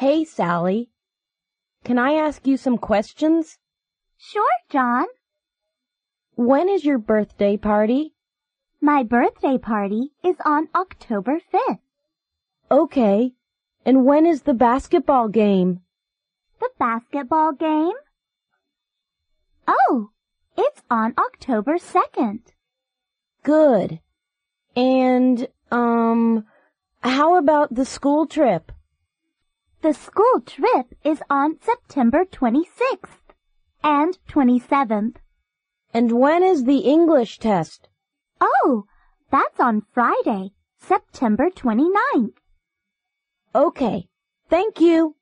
Hey, Sally. Can I ask you some questions? Sure, John. When is your birthday party? My birthday party is on October 5th. Okay. And when is the basketball game? The basketball game? Oh, it's on October 2nd. Good. And, how about the school trip? The school trip is on September 26th and 27th. And when is the English test? Oh, that's on Friday, September 29th. Okay. Thank you.